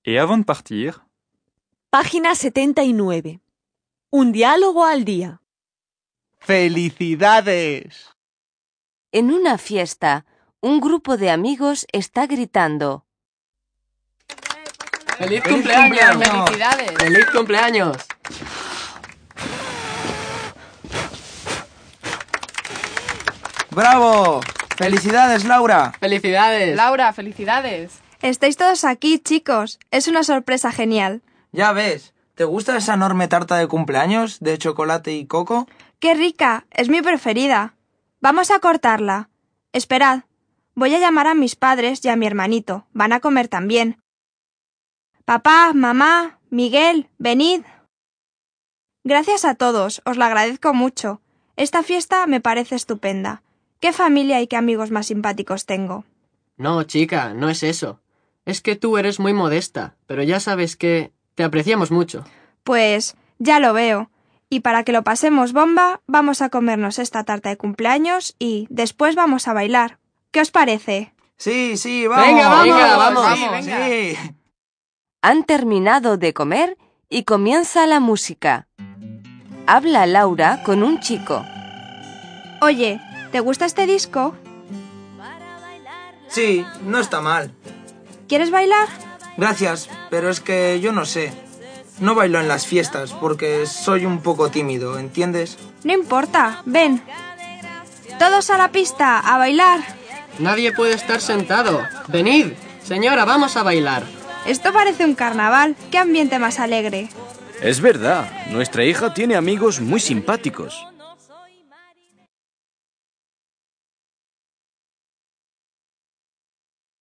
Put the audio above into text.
Et avant de partir, Página 79. Un diálogo al día. ¡Felicidades! En una fiesta, un grupo de amigos está gritando. ¡Feliz cumpleaños! ¡Felicidades! ¡Feliz cumpleaños! ¡Bravo! ¡Felicidades, Laura! ¡Felicidades! Laura, felicidades. Estáis todos aquí, chicos. Es una sorpresa genial. Ya ves, ¿te gusta esa enorme tarta de cumpleaños de chocolate y coco? ¡Qué rica! Es mi preferida. Vamos a cortarla. Esperad. Voy a llamar a mis padres y a mi hermanito. Van a comer también. Papá, mamá, Miguel, venid. Gracias a todos. Os lo agradezco mucho. Esta fiesta me parece estupenda. ¡Qué familia y qué amigos más simpáticos tengo! No, chica, no es eso. Es que tú eres muy modesta, pero ya sabes que te apreciamos mucho. Pues ya lo veo. Y para que lo pasemos bomba, vamos a comernos esta tarta de cumpleaños y después vamos a bailar. ¿Qué os parece? Sí, vamos. Venga, vamos. Sí. Han terminado de comer y comienza la música. Habla Laura con un chico. Oye, ¿te gusta este disco? Sí, no está mal. ¿Quieres bailar? Gracias, pero es que yo no sé. No bailo en las fiestas porque soy un poco tímido, ¿entiendes? No importa, ven. Todos a la pista, a bailar. Nadie puede estar sentado. Venid, señora, vamos a bailar. Esto parece un carnaval. ¡Qué ambiente más alegre! Es verdad, nuestra hija tiene amigos muy simpáticos.